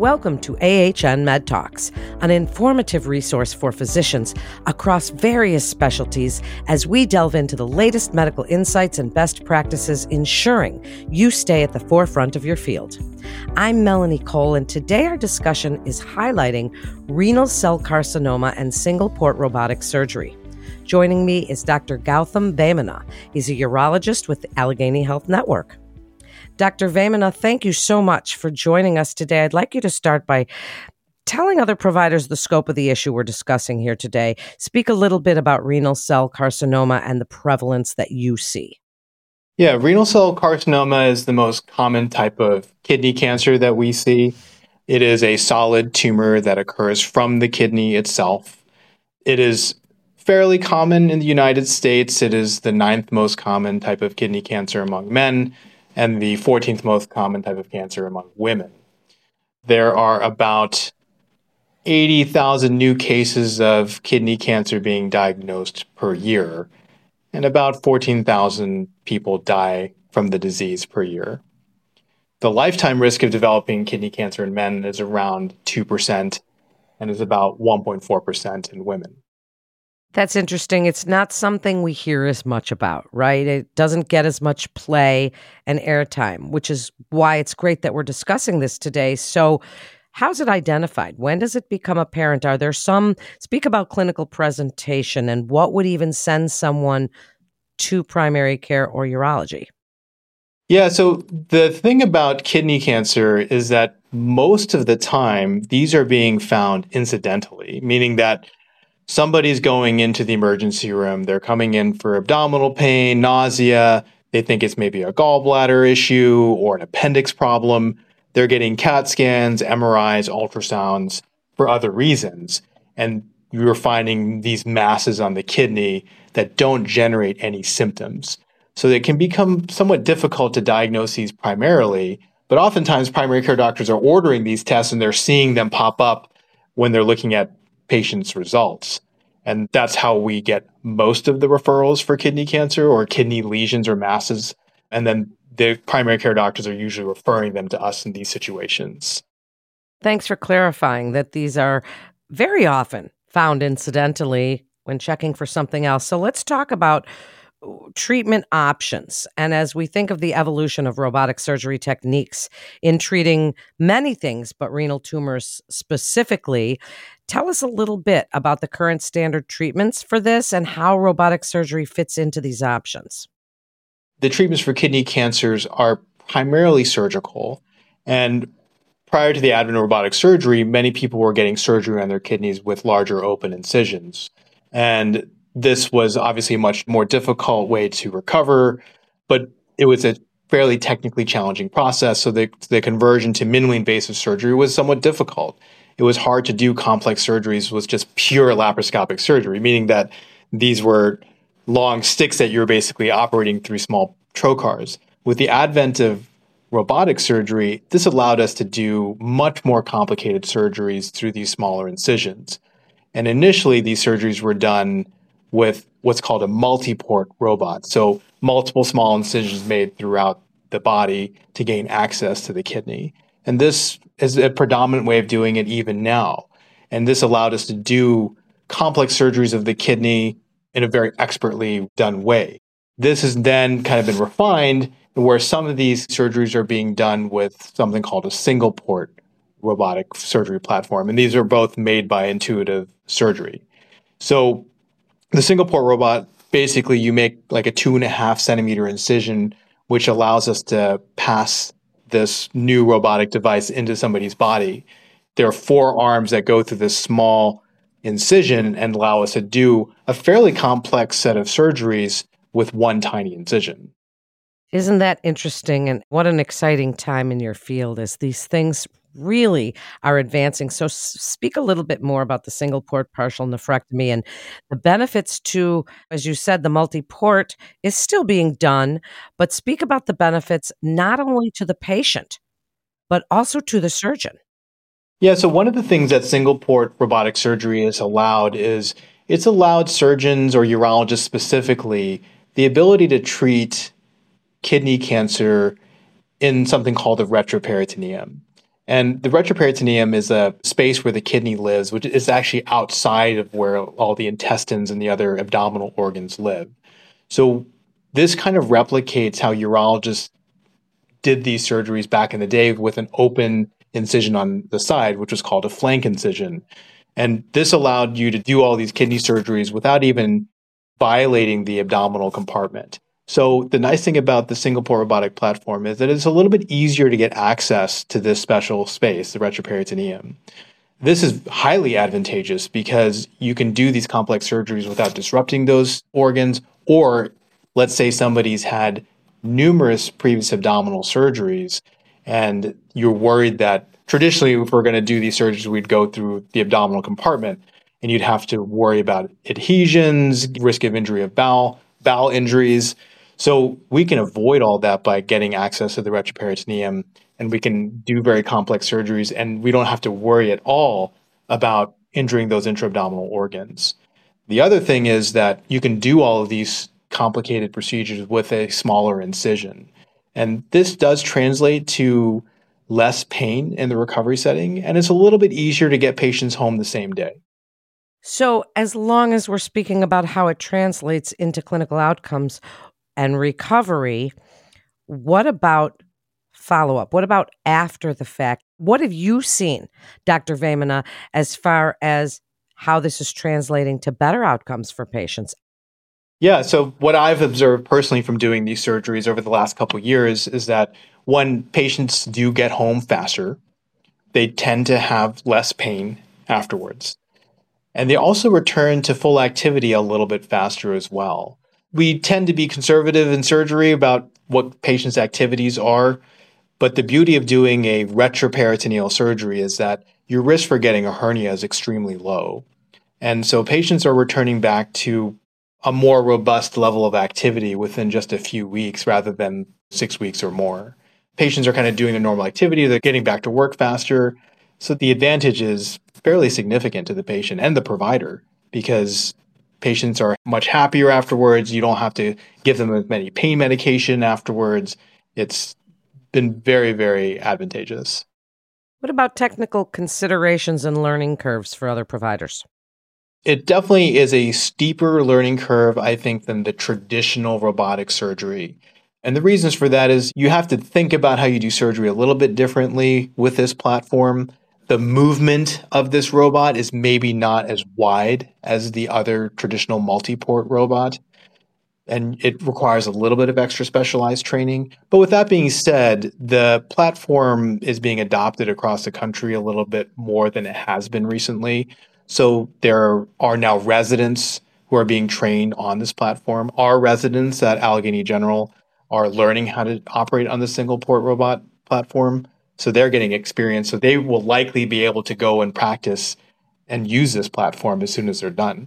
Welcome to AHN Med Talks, an informative resource for physicians across various specialties as we delve into the latest medical insights and best practices, ensuring you stay at the forefront of your field. I'm Melanie Cole, and today our discussion is highlighting renal cell carcinoma and single-port robotic surgery. Joining me is Dr. Gautam Vemana. He's a urologist with the Allegheny Health Network. Dr. Vemana, thank you so much for joining us today. I'd like you to start by telling other providers the scope of the issue we're discussing here today. Speak a little bit about renal cell carcinoma and the prevalence that you see. Yeah, renal cell carcinoma is the most common type of kidney cancer that we see. It is a solid tumor that occurs from the kidney itself. It is fairly common in the United States. It is the 9th most common type of kidney cancer among men and the 14th most common type of cancer among women. There are about 80,000 new cases of kidney cancer being diagnosed per year, and about 14,000 people die from the disease per year. The lifetime risk of developing kidney cancer in men is around 2% and is about 1.4% in women. That's interesting. It's not something we hear as much about, right? It doesn't get as much play and airtime, which is why it's great that we're discussing this today. So how's it identified? When does it become apparent? Are there speak about clinical presentation and what would even send someone to primary care or urology? Yeah, so the thing about kidney cancer is that most of the time, these are being found incidentally, meaning that somebody's going into the emergency room, they're coming in for abdominal pain, nausea, they think it's maybe a gallbladder issue or an appendix problem. They're getting CAT scans, MRIs, ultrasounds for other reasons. And you're finding these masses on the kidney that don't generate any symptoms. So it can become somewhat difficult to diagnose these primarily, but oftentimes primary care doctors are ordering these tests and they're seeing them pop up when they're looking at patients' results. And that's how we get most of the referrals for kidney cancer or kidney lesions or masses. And then the primary care doctors are usually referring them to us in these situations. Thanks for clarifying that these are very often found incidentally when checking for something else. So let's talk about treatment options. And as we think of the evolution of robotic surgery techniques in treating many things, but renal tumors specifically, tell us a little bit about the current standard treatments for this and how robotic surgery fits into these options. The treatments for kidney cancers are primarily surgical. And prior to the advent of robotic surgery, many people were getting surgery on their kidneys with larger open incisions. And this was obviously a much more difficult way to recover, but it was a fairly technically challenging process. So the conversion to minimally invasive surgery was somewhat difficult. It was hard to do complex surgeries with just pure laparoscopic surgery, meaning that these were long sticks that you were basically operating through small trocars. With the advent of robotic surgery, this allowed us to do much more complicated surgeries through these smaller incisions. And initially, these surgeries were done with what's called a multi-port robot. So multiple small incisions made throughout the body to gain access to the kidney. And this is a predominant way of doing it even now. And this allowed us to do complex surgeries of the kidney in a very expertly done way. This has then kind of been refined where some of these surgeries are being done with something called a single port robotic surgery platform. And these are both made by Intuitive Surgery. So the single port robot, basically you make like a 2.5 centimeter incision, which allows us to pass this new robotic device into somebody's body. There are 4 arms that go through this small incision and allow us to do a fairly complex set of surgeries with one tiny incision. Isn't that interesting? And what an exciting time in your field as these things really are advancing. So speak a little bit more about the single port partial nephrectomy and the benefits to, as you said, the multi-port is still being done, but speak about the benefits not only to the patient, but also to the surgeon. Yeah, so one of the things that single port robotic surgery has allowed is it's allowed surgeons or urologists specifically the ability to treat kidney cancer in something called a retroperitoneum. And the retroperitoneum is a space where the kidney lives, which is actually outside of where all the intestines and the other abdominal organs live. So this kind of replicates how urologists did these surgeries back in the day with an open incision on the side, which was called a flank incision. And this allowed you to do all these kidney surgeries without even violating the abdominal compartment. So the nice thing about the single port robotic platform is that it's a little bit easier to get access to this special space, the retroperitoneum. This is highly advantageous because you can do these complex surgeries without disrupting those organs, or let's say somebody's had numerous previous abdominal surgeries and you're worried that traditionally if we're going to do these surgeries, we'd go through the abdominal compartment and you'd have to worry about adhesions, risk of injury of bowel injuries. So we can avoid all that by getting access to the retroperitoneum, and we can do very complex surgeries, and we don't have to worry at all about injuring those intra-abdominal organs. The other thing is that you can do all of these complicated procedures with a smaller incision. And this does translate to less pain in the recovery setting, and it's a little bit easier to get patients home the same day. So as long as we're speaking about how it translates into clinical outcomes and recovery, what about follow-up? What about after the fact? What have you seen, Dr. Vemana, as far as how this is translating to better outcomes for patients? Yeah, so what I've observed personally from doing these surgeries over the last couple of years is that when patients do get home faster, they tend to have less pain afterwards. And they also return to full activity a little bit faster as well. We tend to be conservative in surgery about what patients' activities are, but the beauty of doing a retroperitoneal surgery is that your risk for getting a hernia is extremely low. And so patients are returning back to a more robust level of activity within just a few weeks rather than 6 weeks or more. Patients are kind of doing their normal activity, they're getting back to work faster. So the advantage is fairly significant to the patient and the provider because patients are much happier afterwards. You don't have to give them as many pain medication afterwards. It's been very, very advantageous. What about technical considerations and learning curves for other providers? It definitely is a steeper learning curve, I think, than the traditional robotic surgery. And the reasons for that is you have to think about how you do surgery a little bit differently with this platform. The movement of this robot is maybe not as wide as the other traditional multi-port robot, and it requires a little bit of extra specialized training. But with that being said, the platform is being adopted across the country a little bit more than it has been recently. So there are now residents who are being trained on this platform. Our residents at Allegheny General are learning how to operate on the single port robot platform. So they're getting experience. So they will likely be able to go and practice and use this platform as soon as they're done.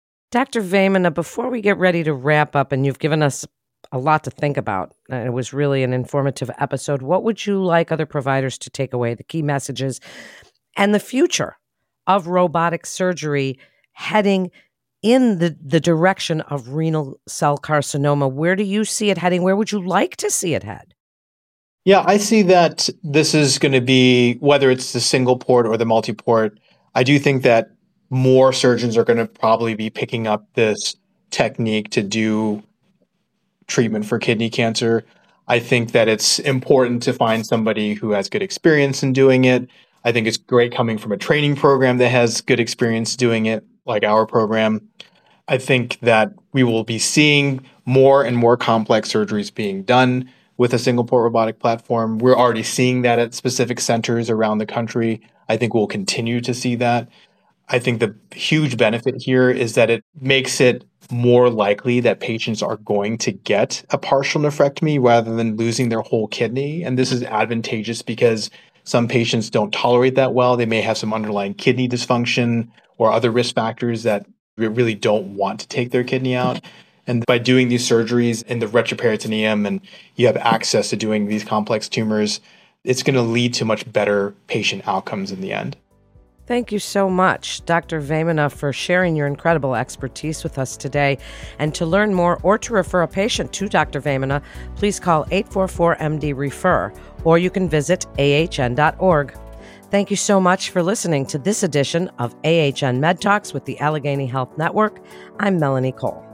Dr. Vemana, before we get ready to wrap up, and you've given us a lot to think about, and it was really an informative episode, what would you like other providers to take away, the key messages, and the future of robotic surgery heading in the direction of renal cell carcinoma? Where do you see it heading? Where would you like to see it head? Yeah, I see that this is going to be, whether it's the single port or the multi-port, I do think that more surgeons are going to probably be picking up this technique to do treatment for kidney cancer. I think that it's important to find somebody who has good experience in doing it. I think it's great coming from a training program that has good experience doing it, like our program. I think that we will be seeing more and more complex surgeries being done with a single port robotic platform. We're already seeing that at specific centers around the country. I think we'll continue to see that. I think the huge benefit here is that it makes it more likely that patients are going to get a partial nephrectomy rather than losing their whole kidney. And this is advantageous because some patients don't tolerate that well. They may have some underlying kidney dysfunction or other risk factors that really don't want to take their kidney out. And by doing these surgeries in the retroperitoneum and you have access to doing these complex tumors, it's going to lead to much better patient outcomes in the end. Thank you so much, Dr. Vemana, for sharing your incredible expertise with us today. And to learn more or to refer a patient to Dr. Vemana, please call 844-MD-REFER, or you can visit ahn.org. Thank you so much for listening to this edition of AHN Med Talks with the Allegheny Health Network. I'm Melanie Cole.